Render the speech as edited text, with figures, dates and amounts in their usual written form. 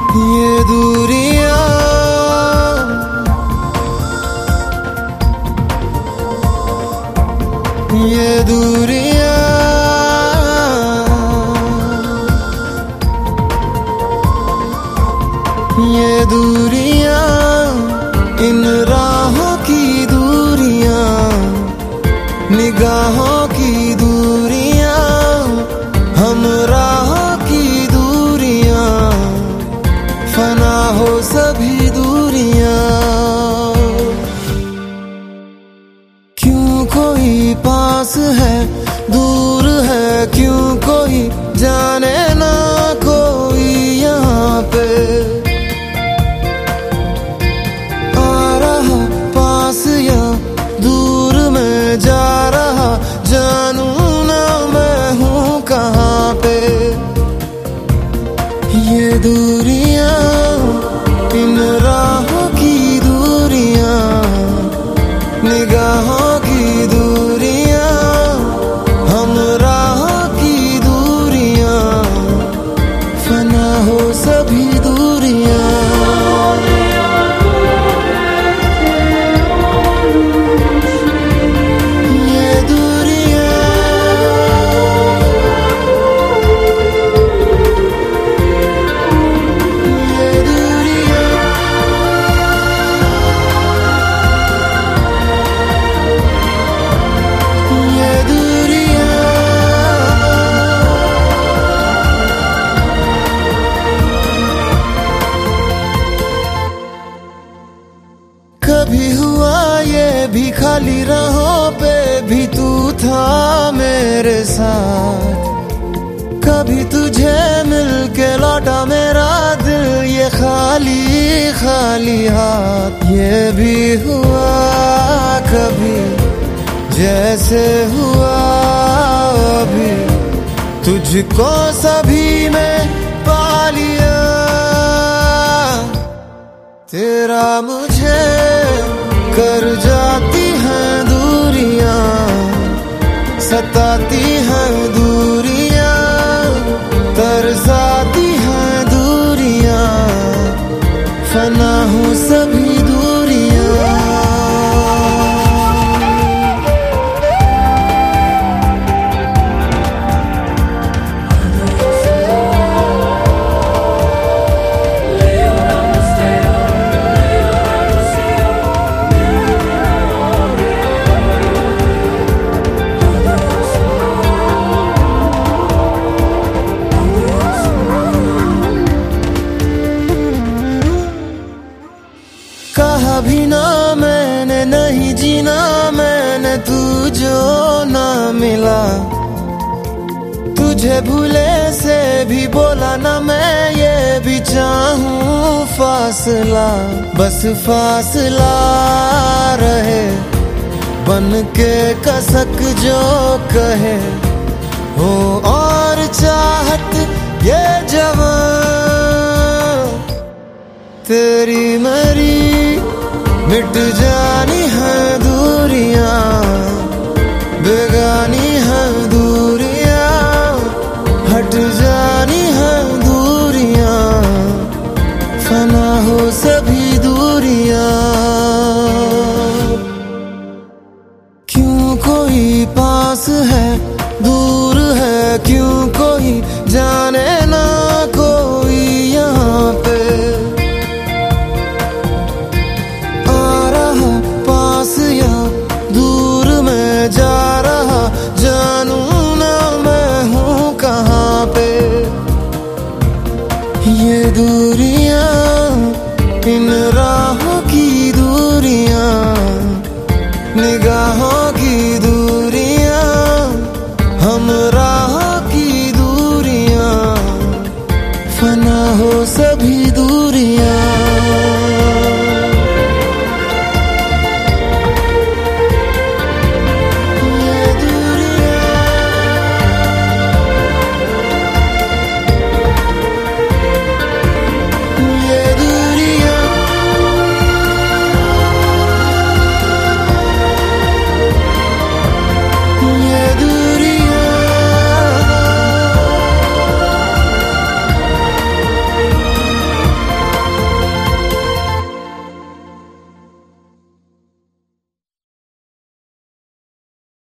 ये दूरियां ये दूरियां ये दूरियां इन राहों की दूरियां निगाहों की दूरियां हम राहों की दूरियां फना हो सभी दूरियां। क्यों कोई पास है दूर है क्यों कोई जाने ना कोई यहाँ पे आ रहा पास या दूर में जा रहा जानू ना मैं हूँ कहाँ पे। ये दूरियां इन राहों की दूरियां निगाहों की दूरियां हम राहों की दूरियां फना हो सभी दूरियां। कभी हुआ ये भी खाली राहों पे भी तू था मेरे साथ कभी तुझे मिलके लौटा मेरा दिल ये खाली खाली हाथ। ये भी हुआ कभी जैसे हुआ अभी तुझको सभी में पा लिया तेरा मुझे कर जाती हैं दूरियां सताती हैं दूरियां तरसाती हैं दूरियां फना हूँ सभी दूरियां। कहा भी ना मैंने नहीं जीना मैंने तू जो ना मिला तुझे भूले से भी बोला ना मैं ये भी चाहूं फासला बस फासला रहे बन के कसक जो कहे हो और चाहत ये जवान तेरी मेरी मिट जानी है दूरियां बेगानी है दूरियां हट जानी है दूरियां फना हो सभी दूरियां। क्यों कोई पास है दूर है क्यों कोई जाने ना कोई यहाँ पे जा रहा जानू ना मैं हूँ कहाँ पे। ये दूरियां इन राहों की दूरियां निगाहों